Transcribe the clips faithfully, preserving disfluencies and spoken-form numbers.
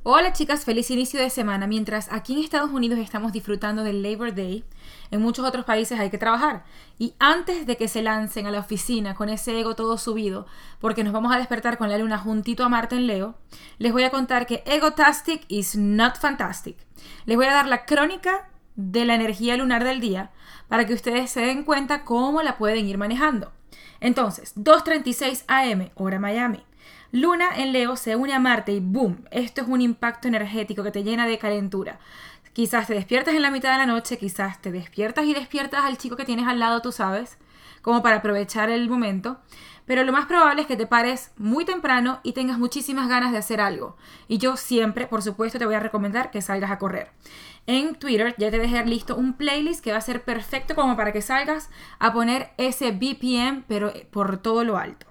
Hola chicas, feliz inicio de semana. Mientras aquí en Estados Unidos estamos disfrutando del Labor Day, en muchos otros países hay que trabajar. Y antes de que se lancen a la oficina con ese ego todo subido, porque nos vamos a despertar con la luna juntito a Marte en Leo, les voy a contar que Egotastic is not fantastic. Les voy a dar la crónica de la energía lunar del día para que ustedes se den cuenta cómo la pueden ir manejando. Entonces, dos treinta y seis a eme, hora Miami. Luna en Leo se une a Marte y ¡boom! Esto es un impacto energético que te llena de calentura. Quizás te despiertas en la mitad de la noche, quizás te despiertas y despiertas al chico que tienes al lado, tú sabes, como para aprovechar el momento. Pero lo más probable es que te pares muy temprano y tengas muchísimas ganas de hacer algo. Y yo siempre, por supuesto, te voy a recomendar que salgas a correr. En Twitter ya te dejé listo un playlist que va a ser perfecto como para que salgas a poner ese B P M, pero por todo lo alto.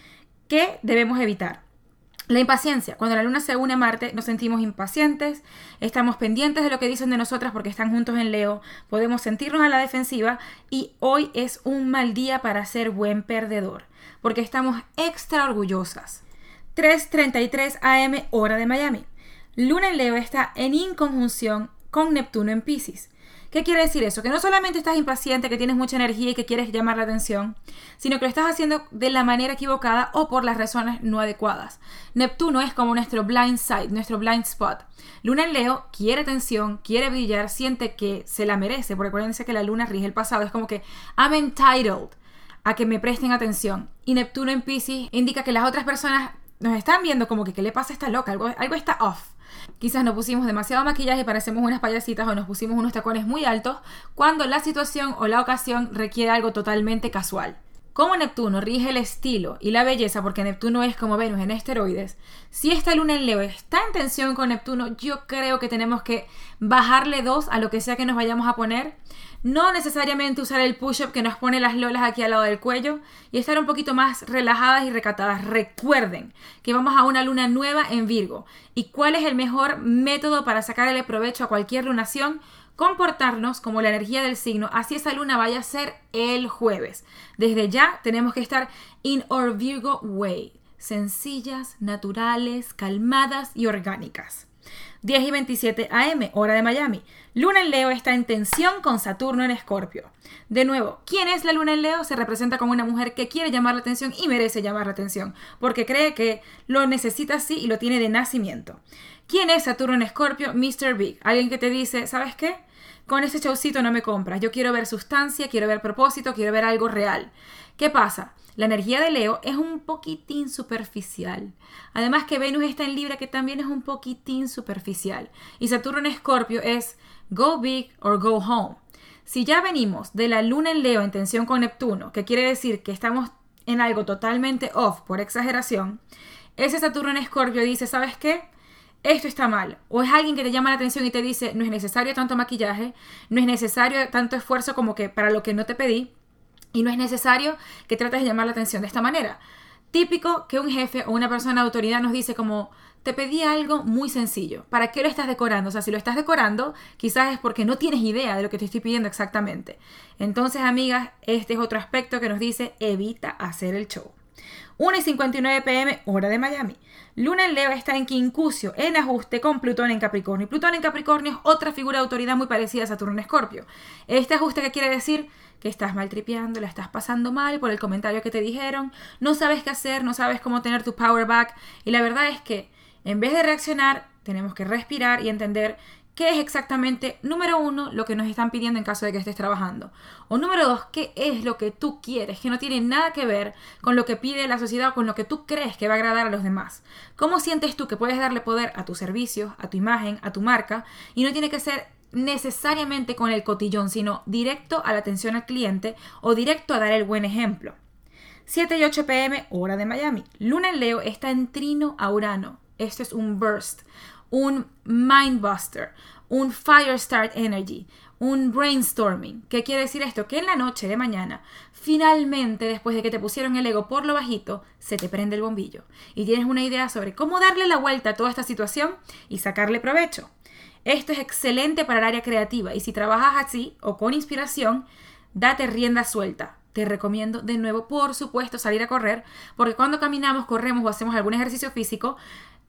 ¿Qué debemos evitar? La impaciencia. Cuando la luna se une a Marte nos sentimos impacientes, estamos pendientes de lo que dicen de nosotras porque están juntos en Leo, podemos sentirnos a la defensiva y hoy es un mal día para ser buen perdedor, porque estamos extra orgullosas. tres treinta y tres a eme, hora de Miami. Luna en Leo está en inconjunción con Neptuno en Piscis. ¿Qué quiere decir eso? Que no solamente estás impaciente, que tienes mucha energía y que quieres llamar la atención, sino que lo estás haciendo de la manera equivocada o por las razones no adecuadas. Neptuno es como nuestro blind side, nuestro blind spot. Luna en Leo quiere atención, quiere brillar, siente que se la merece, porque acuérdense que la luna rige el pasado, es como que I'm entitled a que me presten atención. Y Neptuno en Piscis indica que las otras personas nos están viendo como que ¿qué le pasa a esta loca? Algo, algo está off. Quizás nos pusimos demasiado maquillaje y parecemos unas payasitas o nos pusimos unos tacones muy altos cuando la situación o la ocasión requiere algo totalmente casual. Como Neptuno rige el estilo y la belleza, porque Neptuno es como Venus en esteroides, si esta luna en Leo está en tensión con Neptuno, yo creo que tenemos que bajarle dos a lo que sea que nos vayamos a poner. No necesariamente usar el push-up que nos pone las lolas aquí al lado del cuello y estar un poquito más relajadas y recatadas. Recuerden que vamos a una luna nueva en Virgo. ¿Y cuál es el mejor método para sacarle provecho a cualquier lunación? Comportarnos como la energía del signo, así esa luna vaya a ser el jueves. Desde ya tenemos que estar in our Virgo way. Sencillas, naturales, calmadas y orgánicas. diez y veintisiete a eme, hora de Miami. Luna en Leo está en tensión con Saturno en Escorpio. De nuevo, ¿quién es la luna en Leo? Se representa como una mujer que quiere llamar la atención y merece llamar la atención, porque cree que lo necesita así y lo tiene de nacimiento. ¿Quién es Saturno en Escorpio? mister Big. Alguien que te dice, ¿sabes qué? Con ese showcito no me compras. Yo quiero ver sustancia, quiero ver propósito, quiero ver algo real. ¿Qué pasa? La energía de Leo es un poquitín superficial. Además que Venus está en Libra, que también es un poquitín superficial. Y Saturno en Escorpio es go big or go home. Si ya venimos de la luna en Leo en tensión con Neptuno, que quiere decir que estamos en algo totalmente off por exageración, ese Saturno en Escorpio dice, ¿sabes qué? Esto está mal. O es alguien que te llama la atención y te dice, no es necesario tanto maquillaje, no es necesario tanto esfuerzo como que para lo que no te pedí, y no es necesario que trates de llamar la atención de esta manera. Típico que un jefe o una persona de autoridad nos dice como, te pedí algo muy sencillo, ¿para qué lo estás decorando? O sea, si lo estás decorando, quizás es porque no tienes idea de lo que te estoy pidiendo exactamente. Entonces, amigas, este es otro aspecto que nos dice, evita hacer el show. una y cincuenta y nueve pe eme, hora de Miami. Luna en Leo está en quincuncio, en ajuste con Plutón en Capricornio. Y Plutón en Capricornio es otra figura de autoridad muy parecida a Saturno en Escorpio. Este ajuste, ¿qué quiere decir? Que estás maltripeando, la estás pasando mal por el comentario que te dijeron, no sabes qué hacer, no sabes cómo tener tu power back. Y la verdad es que en vez de reaccionar, tenemos que respirar y entender qué es exactamente, número uno, lo que nos están pidiendo en caso de que estés trabajando. O número dos, qué es lo que tú quieres, que no tiene nada que ver con lo que pide la sociedad o con lo que tú crees que va a agradar a los demás. ¿Cómo sientes tú que puedes darle poder a tus servicios, a tu imagen, a tu marca? Y no tiene que ser necesariamente con el cotillón, sino directo a la atención al cliente o directo a dar el buen ejemplo. siete y ocho pe eme, hora de Miami. Luna en Leo está en trino a Urano. Esto es un burst, un mindbuster, un fire start energy, un brainstorming. ¿Qué quiere decir esto? Que en la noche de mañana, finalmente, después de que te pusieron el ego por lo bajito, se te prende el bombillo y tienes una idea sobre cómo darle la vuelta a toda esta situación y sacarle provecho. Esto es excelente para el área creativa y si trabajas así o con inspiración, date rienda suelta. Te recomiendo de nuevo, por supuesto, salir a correr, porque cuando caminamos, corremos o hacemos algún ejercicio físico,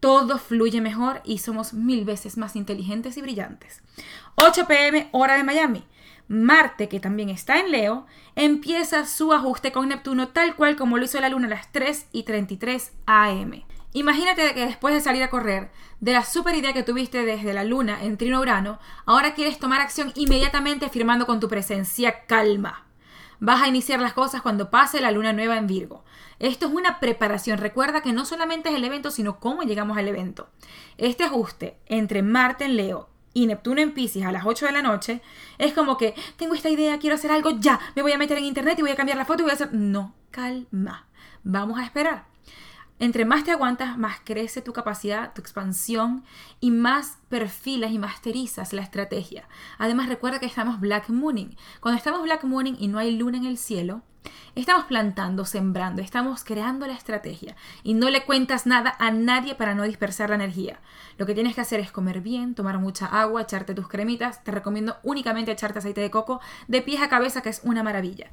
todo fluye mejor y somos mil veces más inteligentes y brillantes. ocho pe eme hora de Miami. Marte, que también está en Leo, empieza su ajuste con Neptuno tal cual como lo hizo la Luna a las tres y treinta y tres a eme. Imagínate que después de salir a correr, de la super idea que tuviste desde la Luna en Trino Urano, ahora quieres tomar acción inmediatamente firmando con tu presencia. Calma. Vas a iniciar las cosas cuando pase la Luna nueva en Virgo. Esto es una preparación. Recuerda que no solamente es el evento, sino cómo llegamos al evento. Este ajuste entre Marte en Leo y Neptuno en Piscis a las ocho de la noche es como que tengo esta idea, quiero hacer algo ya, me voy a meter en internet y voy a cambiar la foto y voy a hacer... No, calma. Vamos a esperar. Entre más te aguantas, más crece tu capacidad, tu expansión y más perfilas y masterizas la estrategia. Además, recuerda que estamos Black Mooning. Cuando estamos Black Mooning y no hay luna en el cielo, estamos plantando, sembrando, estamos creando la estrategia y no le cuentas nada a nadie para no dispersar la energía. Lo que tienes que hacer es comer bien, tomar mucha agua, echarte tus cremitas. Te recomiendo únicamente echarte aceite de coco de pies a cabeza, que es una maravilla.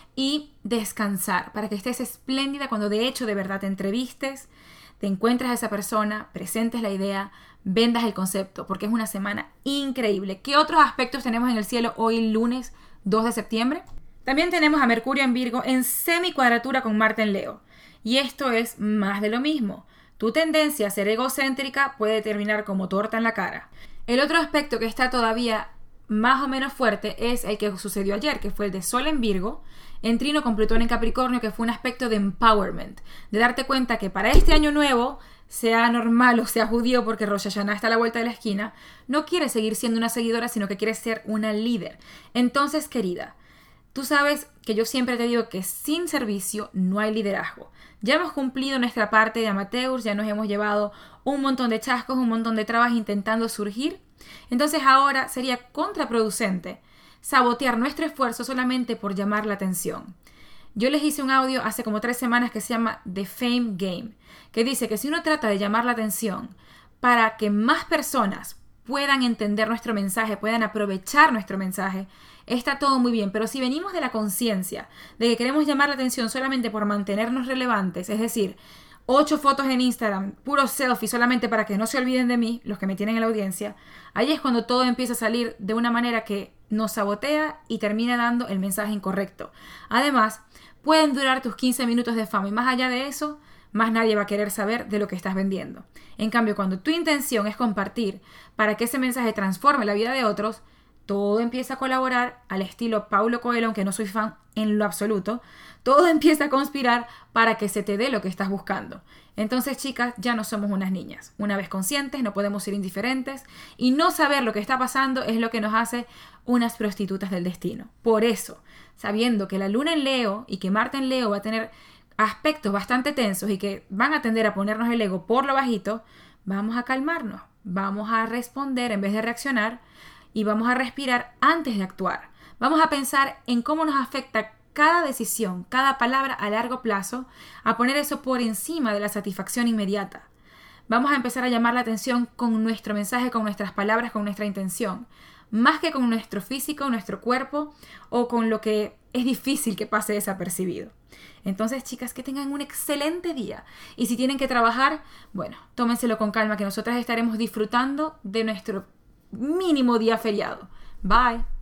Y descansar para que estés espléndida cuando de hecho de verdad te entrevistes, te encuentres a esa persona, presentes la idea, vendas el concepto, porque es una semana increíble. ¿Qué otros aspectos tenemos en el cielo hoy lunes dos de septiembre? También tenemos a Mercurio en Virgo en semi-cuadratura con Marte en Leo. Y esto es más de lo mismo. Tu tendencia a ser egocéntrica puede terminar como torta en la cara. El otro aspecto que está todavía más o menos fuerte es el que sucedió ayer, que fue el de Sol en Virgo, en trino con Plutón en Capricornio, que fue un aspecto de empowerment, de darte cuenta que para este año nuevo, sea normal o sea judío, porque Rosh Hashanah está a la vuelta de la esquina, no quieres seguir siendo una seguidora, sino que quieres ser una líder. Entonces, querida, tú sabes que yo siempre te digo que sin servicio no hay liderazgo. Ya hemos cumplido nuestra parte de amateurs, ya nos hemos llevado un montón de chascos, un montón de trabas intentando surgir. Entonces ahora sería contraproducente sabotear nuestro esfuerzo solamente por llamar la atención. Yo les hice un audio hace como tres semanas que se llama The Fame Game, que dice que si uno trata de llamar la atención para que más personas puedan entender nuestro mensaje, puedan aprovechar nuestro mensaje, está todo muy bien. Pero si venimos de la conciencia de que queremos llamar la atención solamente por mantenernos relevantes, es decir, ocho fotos en Instagram, puro selfie solamente para que no se olviden de mí, los que me tienen en la audiencia, ahí es cuando todo empieza a salir de una manera que nos sabotea y termina dando el mensaje incorrecto. Además, pueden durar tus quince minutos de fama y más allá de eso, más nadie va a querer saber de lo que estás vendiendo. En cambio, cuando tu intención es compartir para que ese mensaje transforme la vida de otros, todo empieza a colaborar al estilo Paulo Coelho, aunque no soy fan en lo absoluto. Todo empieza a conspirar para que se te dé lo que estás buscando. Entonces, chicas, ya no somos unas niñas. Una vez conscientes, no podemos ser indiferentes. Y no saber lo que está pasando es lo que nos hace unas prostitutas del destino. Por eso, sabiendo que la Luna en Leo y que Marte en Leo va a tener aspectos bastante tensos y que van a tender a ponernos el ego por lo bajito, vamos a calmarnos. Vamos a responder en vez de reaccionar. Y vamos a respirar antes de actuar. Vamos a pensar en cómo nos afecta cada decisión, cada palabra a largo plazo, a poner eso por encima de la satisfacción inmediata. Vamos a empezar a llamar la atención con nuestro mensaje, con nuestras palabras, con nuestra intención, más que con nuestro físico, nuestro cuerpo o con lo que es difícil que pase desapercibido. Entonces, chicas, que tengan un excelente día. Y si tienen que trabajar, bueno, tómenselo con calma, que nosotras estaremos disfrutando de nuestro mínimo día feriado. Bye.